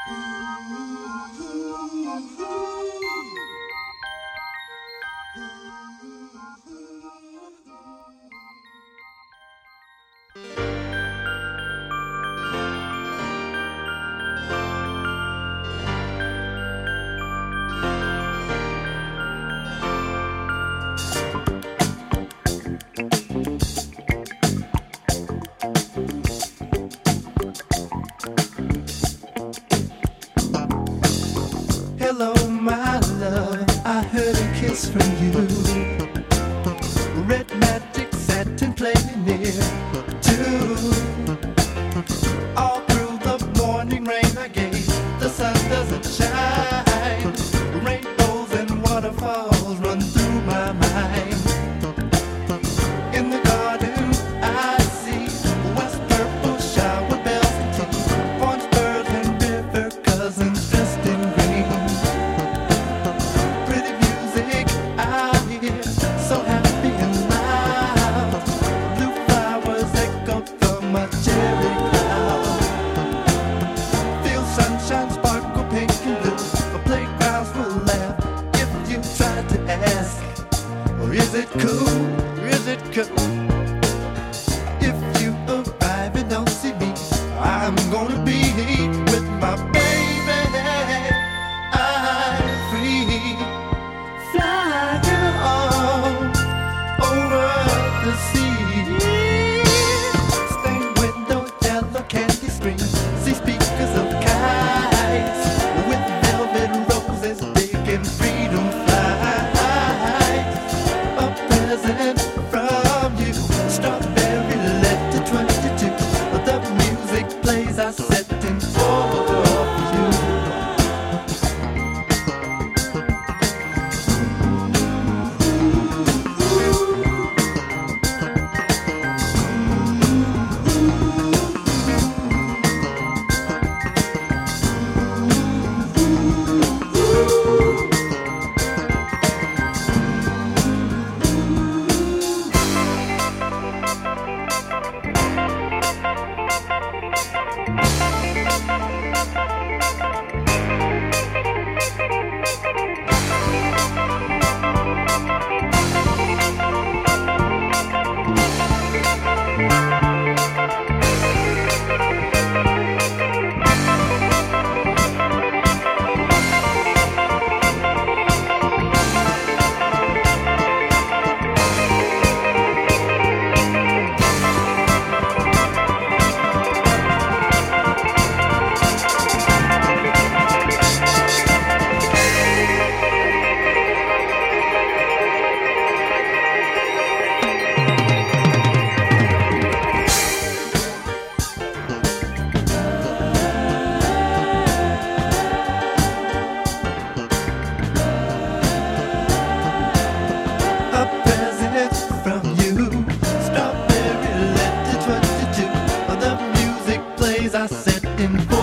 Hello, my love, I heard a kiss from you. Red magic satin playing near too. All through the morning rain I gave, the sun doesn't shine. Rainbows and waterfalls run through my mind. In the garden I see west purple shower bells and tea, orange birds and river cousins dressed in green. Pretty music I hear, so happy and loud. Blue flowers echo from a cherry cloud. Feel sunshine sparkle pink and blue. Playgrounds will laugh if you try to ask, or is it cool? Is it cool? If you arrive and don't see me, I'm gonna be with my baby. I'm free, fly girl over the sea. Stained window, yellow candy screen. See speakers of kites with velvet roses, big and freedom flies. A present from you, strawberry letter 22. The music plays, I set in for you. A present from you, strawberry letter 22. The music plays, I set in